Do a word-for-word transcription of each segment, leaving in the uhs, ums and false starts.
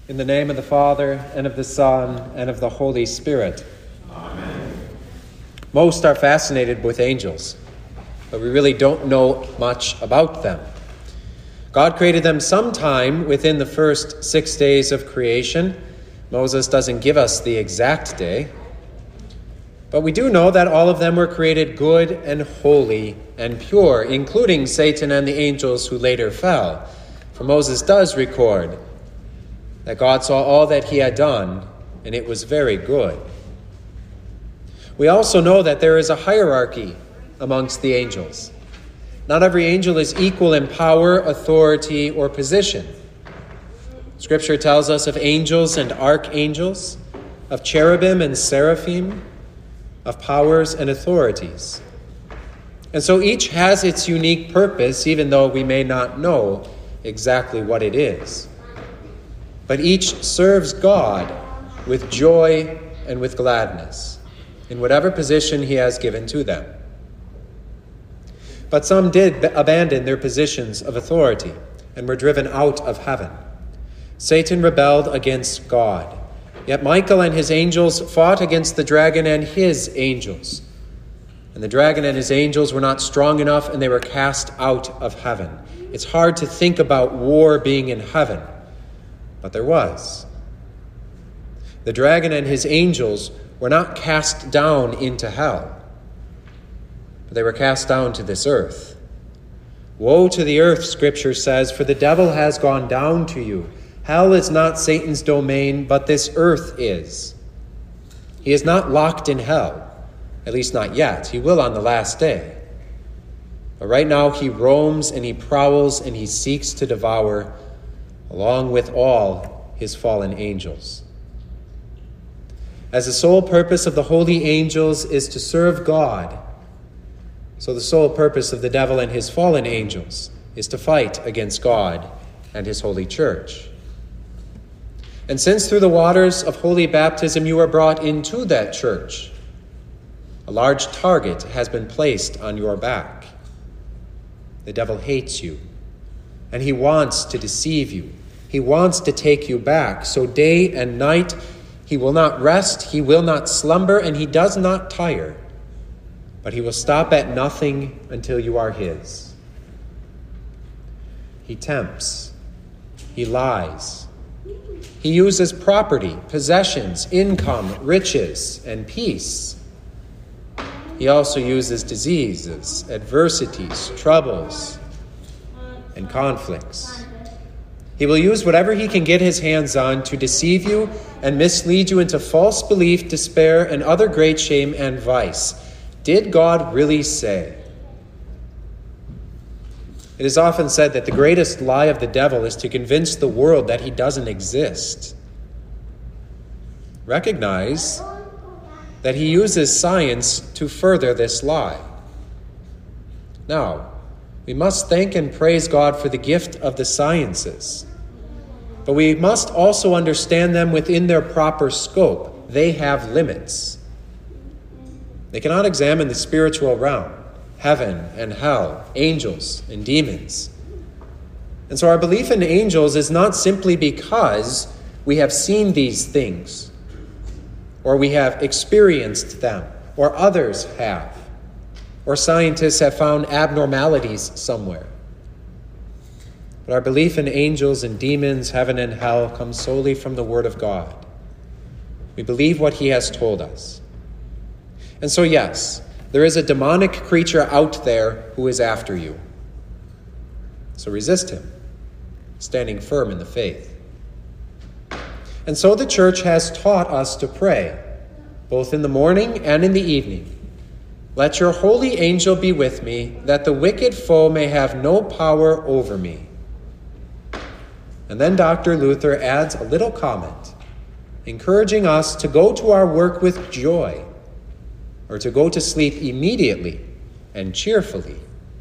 In the name of the Father, and of the Son, and of the Holy Spirit. Amen. Most are fascinated with angels, but we really don't know much about them. God created them sometime within the first six days of creation. Moses doesn't give us the exact day. But we do know that all of them were created good and holy and pure, including Satan and the angels who later fell. For Moses does record that God saw all that he had done, and it was very good. We also know that there is a hierarchy amongst the angels. Not every angel is equal in power, authority, or position. Scripture tells us of angels and archangels, of cherubim and seraphim, of powers and authorities. And so each has its unique purpose, even though we may not know exactly what it is. But each serves God with joy and with gladness in whatever position he has given to them. But some did abandon their positions of authority and were driven out of heaven. Satan rebelled against God. Yet Michael and his angels fought against the dragon and his angels. And the dragon and his angels were not strong enough, and they were cast out of heaven. It's hard to think about war being in heaven, but there was. The dragon and his angels were not cast down into hell, but they were cast down to this earth. Woe to the earth, Scripture says, for the devil has gone down to you. Hell is not Satan's domain, but this earth is. He is not locked in hell, at least not yet. He will on the last day. But right now he roams and he prowls and he seeks to devour, along with all his fallen angels. As the sole purpose of the holy angels is to serve God, so the sole purpose of the devil and his fallen angels is to fight against God and his holy church. And since through the waters of holy baptism you are brought into that church, a large target has been placed on your back. The devil hates you, and he wants to deceive you. He wants to take you back. So day and night he will not rest, he will not slumber, and he does not tire. But he will stop at nothing until you are his. He tempts. He lies. He uses property, possessions, income, riches, and peace. He also uses diseases, adversities, troubles, and conflicts. He will use whatever he can get his hands on to deceive you and mislead you into false belief, despair, and other great shame and vice. Did God really say? It is often said that the greatest lie of the devil is to convince the world that he doesn't exist. Recognize that he uses science to further this lie. Now, we must thank and praise God for the gift of the sciences. But we must also understand them within their proper scope. They have limits. They cannot examine the spiritual realm, heaven and hell, angels and demons. And so our belief in angels is not simply because we have seen these things, or we have experienced them, or others have, or scientists have found abnormalities somewhere. But our belief in angels and demons, heaven and hell, comes solely from the Word of God. We believe what he has told us. And so, yes, there is a demonic creature out there who is after you. So resist him, standing firm in the faith. And so the church has taught us to pray, both in the morning and in the evening. Let your holy angel be with me, that the wicked foe may have no power over me. And then Doctor Luther adds a little comment, encouraging us to go to our work with joy, or to go to sleep immediately and cheerfully.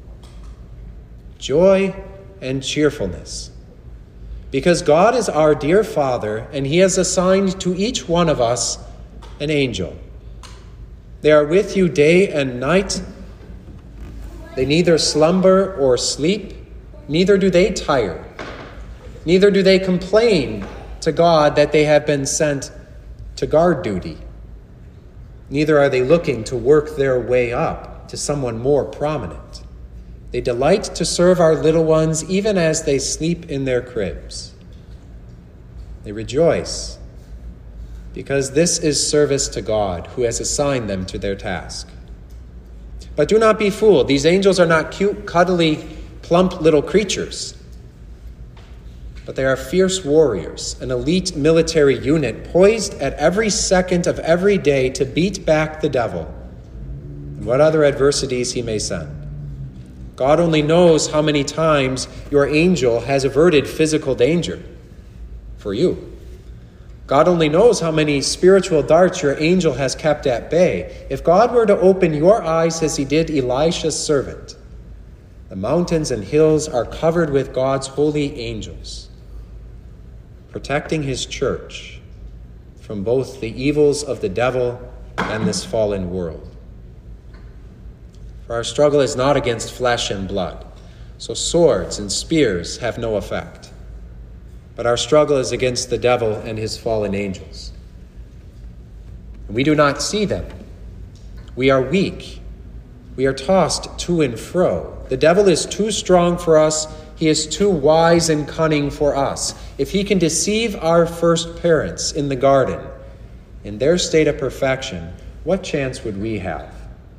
Joy and cheerfulness. Because God is our dear Father, and he has assigned to each one of us an angel. They are with you day and night. They neither slumber or sleep, neither do they tire. Neither do they complain to God that they have been sent to guard duty. Neither are they looking to work their way up to someone more prominent. They delight to serve our little ones even as they sleep in their cribs. They rejoice because this is service to God, who has assigned them to their task. But do not be fooled. These angels are not cute, cuddly, plump little creatures, but they are fierce warriors, an elite military unit poised at every second of every day to beat back the devil and what other adversities he may send. God only knows how many times your angel has averted physical danger for you. God only knows how many spiritual darts your angel has kept at bay. If God were to open your eyes as he did Elisha's servant, the mountains and hills are covered with God's holy angels, protecting his church from both the evils of the devil and this fallen world. For our struggle is not against flesh and blood, so swords and spears have no effect. But our struggle is against the devil and his fallen angels. And we do not see them. We are weak. We are tossed to and fro. The devil is too strong for us. He is too wise and cunning for us. If he can deceive our first parents in the garden in their state of perfection, what chance would we have?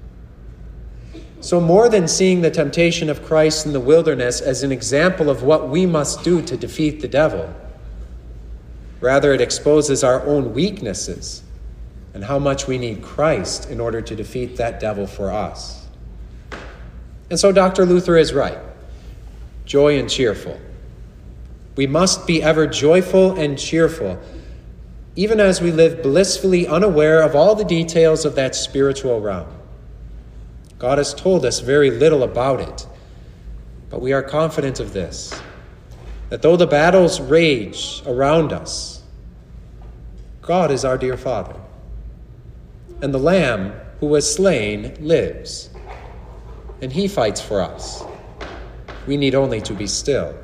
So more than seeing the temptation of Christ in the wilderness as an example of what we must do to defeat the devil, rather it exposes our own weaknesses and how much we need Christ in order to defeat that devil for us. And so Doctor Luther is right. Joy and cheerful. We must be ever joyful and cheerful, even as we live blissfully unaware of all the details of that spiritual realm. God has told us very little about it, but we are confident of this, that though the battles rage around us, God is our dear Father, and the Lamb who was slain lives, and he fights for us. We need only to be still.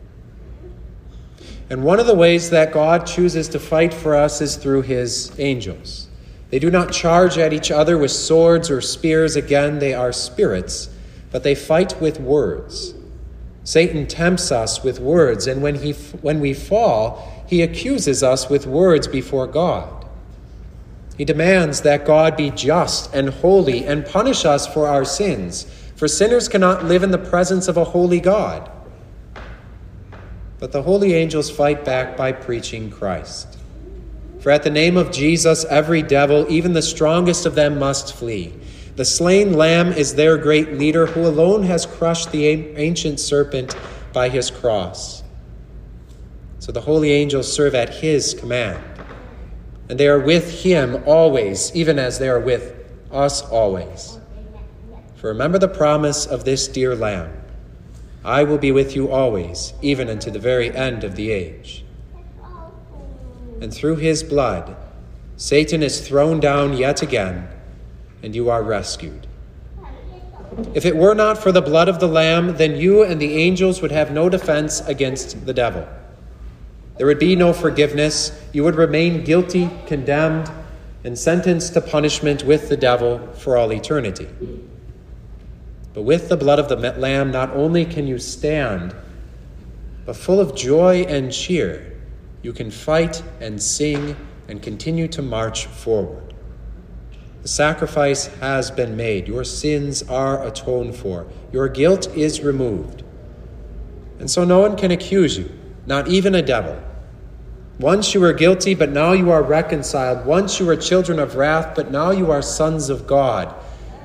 And one of the ways that God chooses to fight for us is through his angels. They do not charge at each other with swords or spears. Again, they are spirits, but they fight with words. Satan tempts us with words, and when he when we fall, he accuses us with words before God. He demands that God be just and holy and punish us for our sins, for sinners cannot live in the presence of a holy God. But the holy angels fight back by preaching Christ. For at the name of Jesus, every devil, even the strongest of them, must flee. The slain Lamb is their great leader, who alone has crushed the ancient serpent by his cross. So the holy angels serve at his command, and they are with him always, even as they are with us always. For remember the promise of this dear Lamb: I will be with you always, even unto the very end of the age. And through his blood, Satan is thrown down yet again, and you are rescued. If it were not for the blood of the Lamb, then you and the angels would have no defense against the devil. There would be no forgiveness. You would remain guilty, condemned, and sentenced to punishment with the devil for all eternity. But with the blood of the Lamb, not only can you stand, but full of joy and cheer, you can fight and sing and continue to march forward. The sacrifice has been made. Your sins are atoned for. Your guilt is removed. And so no one can accuse you, not even a devil. Once you were guilty, but now you are reconciled. Once you were children of wrath, but now you are sons of God.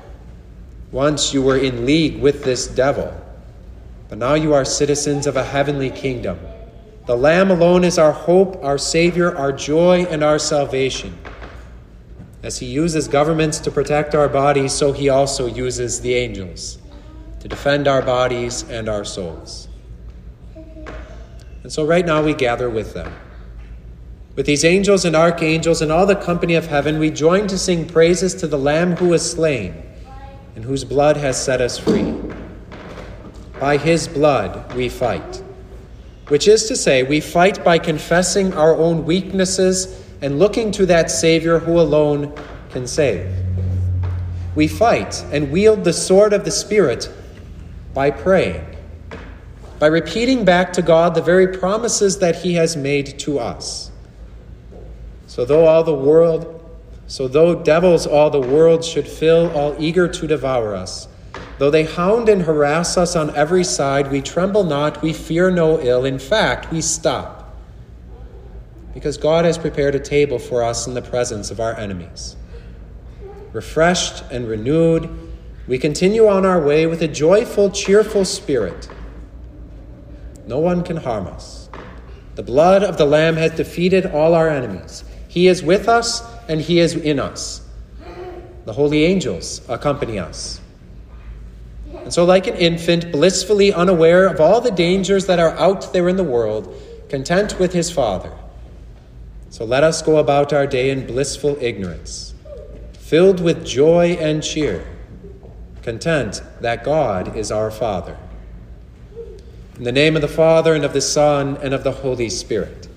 Once you were in league with this devil, but now you are citizens of a heavenly kingdom. The Lamb alone is our hope, our Savior, our joy, and our salvation. As he uses governments to protect our bodies, so he also uses the angels to defend our bodies and our souls. And so right now we gather with them. With these angels and archangels and all the company of heaven, we join to sing praises to the Lamb who was slain and whose blood has set us free. By his blood we fight. which is to say, we fight by confessing our own weaknesses and looking to that Savior who alone can save. We fight and wield the sword of the Spirit by praying, by repeating back to God the very promises that he has made to us. So though all the world, so though devils all the world should fill, all eager to devour us, though they hound and harass us on every side, we tremble not, we fear no ill. In fact, we stop, because God has prepared a table for us in the presence of our enemies. Refreshed and renewed, we continue on our way with a joyful, cheerful spirit. No one can harm us. The blood of the Lamb has defeated all our enemies. He is with us and he is in us. The holy angels accompany us. And so, like an infant, blissfully unaware of all the dangers that are out there in the world, content with his Father, so let us go about our day in blissful ignorance, filled with joy and cheer, content that God is our Father. In the name of the Father, and of the Son, and of the Holy Spirit.